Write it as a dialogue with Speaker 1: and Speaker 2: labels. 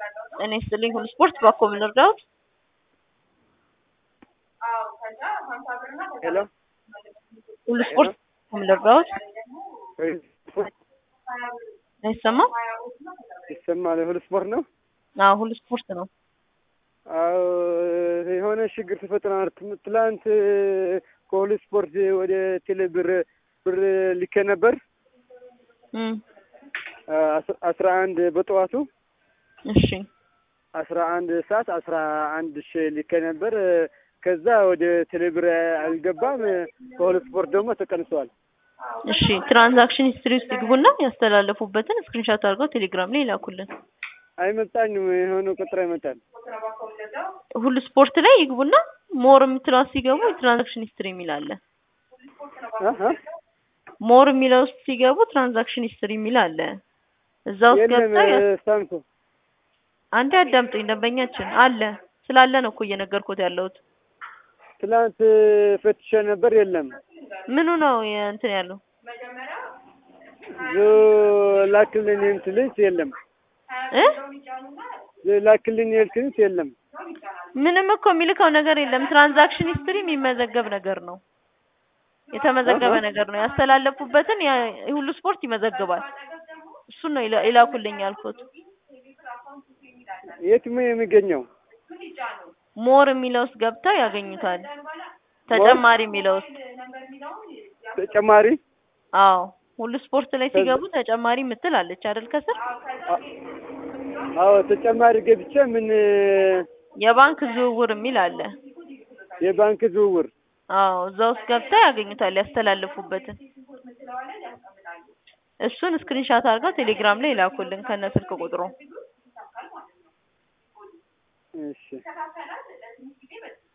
Speaker 1: እኔ ስልኝ ሁሉ ስፖርት ባኮ ምን ልርዳዎት?
Speaker 2: ሄሎ
Speaker 1: ሁሉ ስፖርት ምን ልርዳዎት? አይሰማም?
Speaker 2: ይሰማል። ሁሉ ስፖርት ነው።
Speaker 1: አዎ ሁሉ ስፖርት ነው።
Speaker 2: አዎ የሆነ ችግር ተፈጥሯል። ትላንት ከሁሉ ስፖርት ወደ ቴሌብር ብር ልኬ ነበር 11 በጠዋቱ
Speaker 1: እሺ
Speaker 2: 11 ሰዓት 11 ሺህ ልኬ ነበር። ከዛ ወደ ቴሌብር አልገባም። ከሁሉ ስፖርት ደግሞ ተቀንሷል።
Speaker 1: እሺ ትራንዛክሽን ሂስትሪ ውስጥ ይግቡና ያስተላለፉበትን ስክሪንሾት አድርገው ቴሌግራም ላይ ይላኩልን።
Speaker 2: አይመጣኝም። የሆነ ቁጥር አይመጣም።
Speaker 1: ሁሉ ስፖርት ላይ ይግቡና ሞር የምትለው ሲገቡ ትራንዛክሽን ሂስትሪ የሚል አለ። ሞር የሚለው ውስጥ ሲገቡ ትራንዛክሽን ሂስትሪ የሚል አለ። እዛ ውስጥ
Speaker 2: ሳንኩ
Speaker 1: አንዴ አዳምጡኝ። ደንበኛችን አለ ስላለ ነው እኮ እየነገርኩት ያለሁት።
Speaker 2: ትላንት ፈትሼ ነበር የለም።
Speaker 1: ምኑ ነው እንትን ያለው?
Speaker 2: ላክልኝ እንትልስ የለም ላክልኝ እንትልስ የለም።
Speaker 1: ምንም እኮ የሚልከው ነገር የለም። ትራንዛክሽን ሂስትሪ የሚመዘገብ ነገር ነው። የተመዘገበ ነገር ነው። ያስተላለፉበትን ሁሉ ስፖርት ይመዘግባል። እሱን ነው ይላኩልኝ ያልኩት።
Speaker 2: የት ነው የሚገኘው?
Speaker 1: ሞር የሚለው ውስጥ ገብተው ያገኙታል። ተጨማሪ የሚለው ውስጥ
Speaker 2: ተጨማሪ?
Speaker 1: አዎ ሁሉ ስፖርት ላይ ሲገቡ ተጨማሪ ምትል አለች አይደል ከስር?
Speaker 2: አዎ ተጨማሪ ገብቼ ምን
Speaker 1: የባንክ ዝውውር የሚል አለ።
Speaker 2: የባንክ ዝውውር?
Speaker 1: አዎ እዛ ውስጥ ገብተው ያገኙታል ያስተላለፉበትን። እሱን ስክሪንሾት አድርገው ቴሌግራም ላይ ይላኩልን ከነ ስልክ ቁጥሩ።
Speaker 2: እሺ